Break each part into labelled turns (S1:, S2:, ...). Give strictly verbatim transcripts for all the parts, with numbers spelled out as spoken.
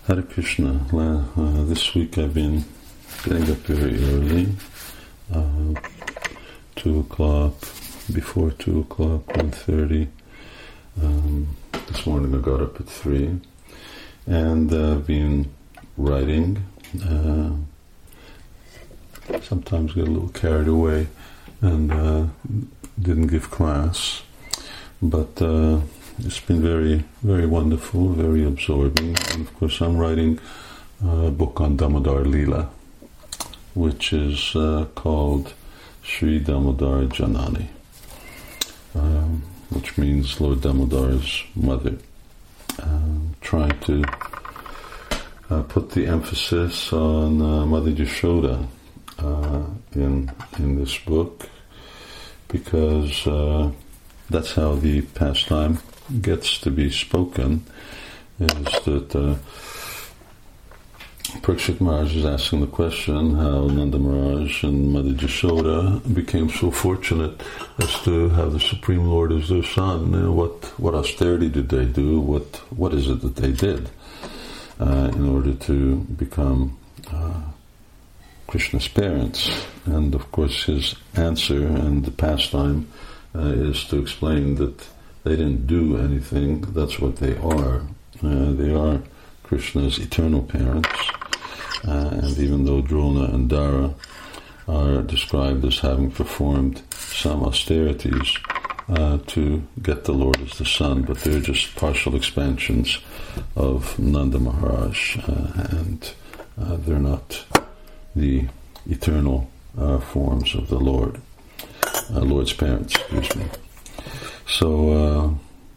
S1: Hare Krishna. Uh, this week I've been getting up very early, uh, two o'clock, before two o'clock, one thirty. Um, this morning I got up at three, and uh, I've been writing. Uh, sometimes get a little carried away and uh, didn't give class, but uh, it's been very, very wonderful, very absorbing. And of course I'm writing a book on Damodar Leela, which is uh, called Sri Damodar Janani, um, which means Lord Damodar's mother. Um, trying to uh, put the emphasis on uh, Mother Yashoda uh, in in this book, because uh, that's how the pastime gets to be spoken, is that uh, Parikshit Maharaj is asking the question how Nanda Maharaj and Mother Yashoda became so fortunate as to have the Supreme Lord as their son. You know, what what austerity did they do? What what is it that they did uh, in order to become uh, Krishna's parents? And of course his answer and the pastime uh, is to explain that they didn't do anything. That's what they are. Uh, they are Krishna's eternal parents. Uh, and even though Drona and Dara are described as having performed some austerities uh, to get the Lord as the son, but they're just partial expansions of Nanda Maharaj, uh, and uh, they're not the eternal uh, forms of the Lord, uh, Lord's parents, excuse me. So, uh,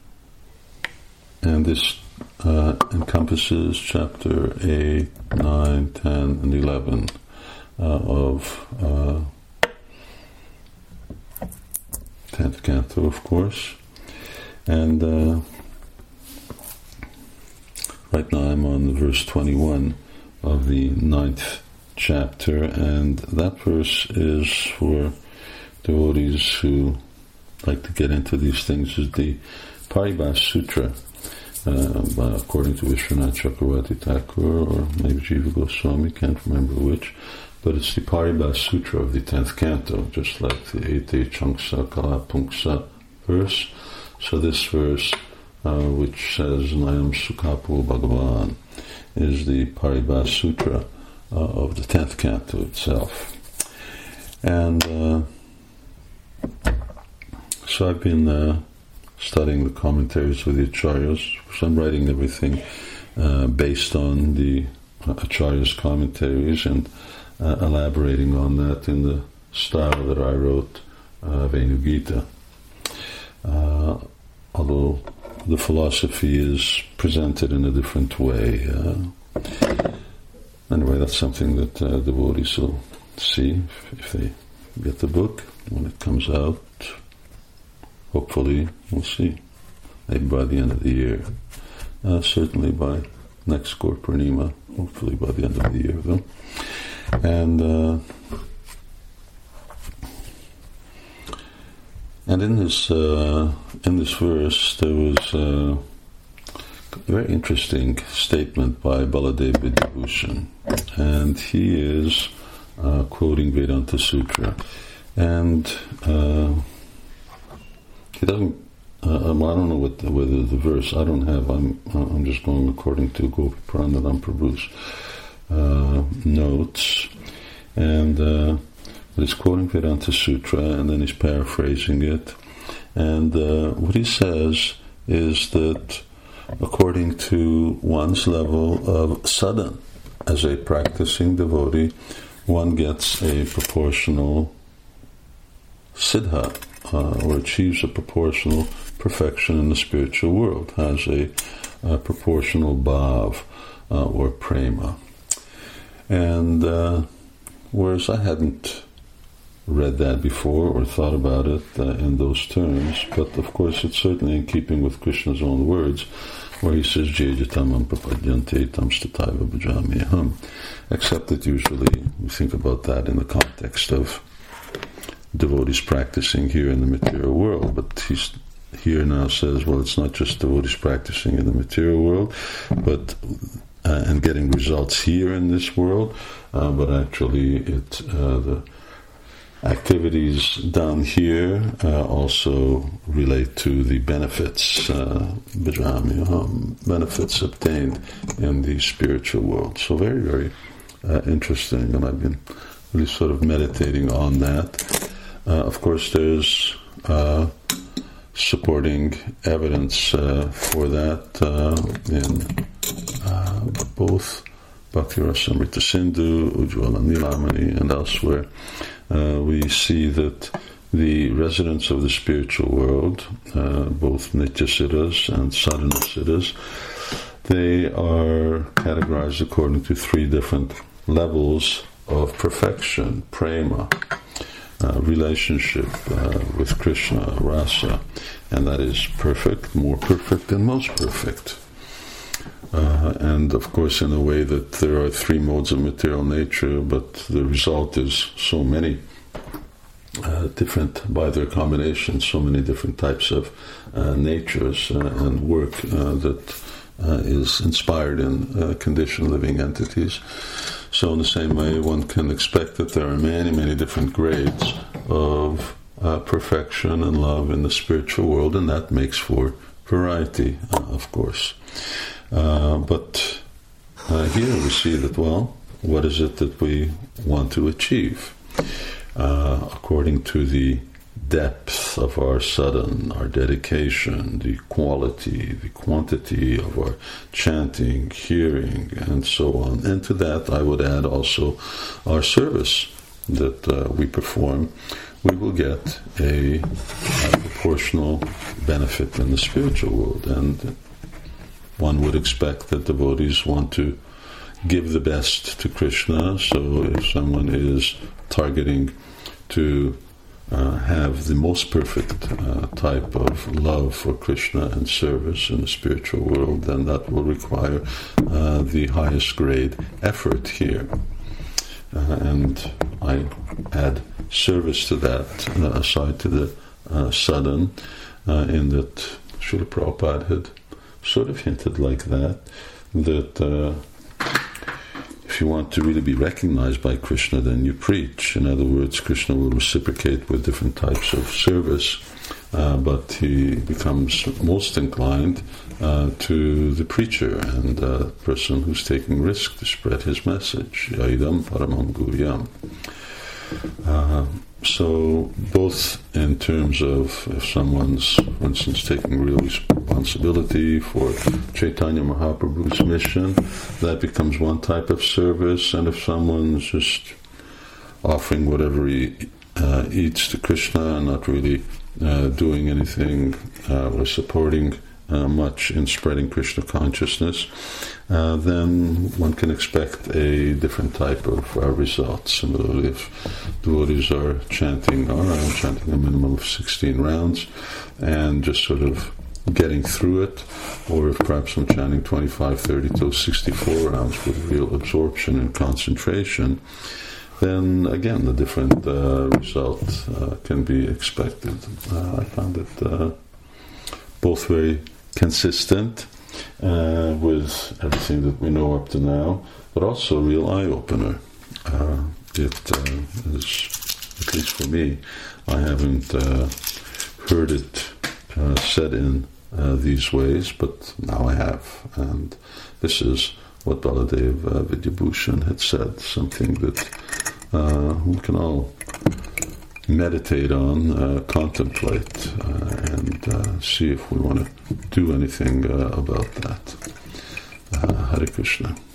S1: and this uh, encompasses chapter eight, nine, ten, and eleven uh, of uh, tenth canto, of course. And uh, right now I'm on verse twenty-one of the ninth chapter, and that verse is for devotees who like to get into these things. Is the Paribhas Sutra, uh, by, according to Vishwanath Chakravarti Thakur, or maybe Jiva Goswami, can't remember which, but it's the Paribhas Sutra of the tenth canto, just like the Ete Changsa Kala Pungsa verse. So this verse, uh, which says Nayam Sukhapo Bhagavan, is the Paribhas Sutra uh, of the tenth canto itself. And uh, so I've been uh, studying the commentaries of the Acharyas. So I'm writing everything uh, based on the uh, Acharyas' commentaries and uh, elaborating on that in the style that I wrote uh, Venugita. Uh, although the philosophy is presented in a different way. Uh, anyway, that's something that uh, devotees will see if, if they get the book when it comes out. Hopefully, we'll see. Maybe by the end of the year. Uh, certainly by next Gaur Purnima. Hopefully by the end of the year, though. And uh, and in this uh, in this verse there was uh, a very interesting statement by Baladev Vidyabhushan, and he is uh, quoting Vedanta Sutra, and. Uh, He doesn't. Uh, um, I don't know what the, whether the verse. I don't have. I'm. I'm just going according to Gopi Puranadam Prabhu's uh, notes, and uh, but he's quoting Vedanta Sutra, and then he's paraphrasing it. And uh, what he says is that, according to one's level of sadhana as a practicing devotee, one gets a proportional siddha. Uh, or achieves a proportional perfection in the spiritual world, has a, a proportional bhav uh, or prema. And uh, whereas I hadn't read that before or thought about it uh, in those terms, but of course it's certainly in keeping with Krishna's own words, where he says, Jejatamam prapadyante tamstataiva bhajamiham, except that usually we think about that in the context of devotees practicing here in the material world, but he's here now says, well, it's not just devotees practicing in the material world, but uh, uh, and getting results here in this world, uh, but actually it uh, the activities done here uh, also relate to the benefits, uh, benefits obtained in the spiritual world. So very, very uh, interesting, and I've been really sort of meditating on that. Uh, of course, there's uh, supporting evidence uh, for that uh, in uh, both Bhakti Rasamrita Sindhu, Ujjvala Nilamani, and elsewhere. Uh, we see that the residents of the spiritual world, uh, both Nitya Siddhas and Sadhana Siddhas, they are categorized according to three different levels of perfection: prema, uh, relationship uh, with Krishna, rasa, and that is perfect, more perfect, and most perfect. Uh, and of course, in a way that there are three modes of material nature, but the result is so many uh, different, by their combination, so many different types of uh, natures uh, and work uh, that uh, is inspired in uh, conditioned living entities. So in the same way, one can expect that there are many, many different grades of uh, perfection and love in the spiritual world, and that makes for variety, uh, of course. Uh, but uh, here we see that, well, what is it that we want to achieve? Uh, according to the depth of our sadhana, our dedication, the quality, the quantity of our chanting, hearing, and so on. And to that I would add also our service that uh, we perform. We will get a, a proportional benefit in the spiritual world, and one would expect that devotees want to give the best to Krishna. So if someone is targeting to uh, have the most perfect uh, type of love for Krishna and service in the spiritual world, then that will require uh, the highest grade effort here. Uh, and I add service to that, uh, aside to the uh, sadhana, uh, in that Srila Prabhupada had sort of hinted like that, that uh, if you want to really be recognized by Krishna, then you preach. In other words, Krishna will reciprocate with different types of service, uh, but he becomes most inclined uh, to the preacher and the uh, person who's taking risk to spread his message. Yaidam paramam guhyam. Uh, so both in terms of if someone's, for instance, taking real responsibility for Chaitanya Mahaprabhu's mission, that becomes one type of service, and if someone's just offering whatever he uh, eats to Krishna and not really uh, doing anything uh, or supporting uh, much in spreading Krishna consciousness, uh, then one can expect a different type of uh, results. Similarly, if devotees are chanting, all right, I'm chanting a minimum of sixteen rounds, and just sort of getting through it, or if perhaps I'm chanting twenty-five, thirty to sixty-four rounds with real absorption and concentration, then again the different uh, result uh, can be expected. Uh, I found it uh, both very consistent uh, with everything that we know up to now, but also a real eye-opener. Uh, it uh, is, at least for me, I haven't uh, heard it uh, said in uh, these ways, but now I have, and this is what Baladev uh, Vidyabhushan had said, something that uh, we can all meditate on, uh, contemplate, uh, and uh, see if we want to do anything uh, about that. Uh, Hare Krishna.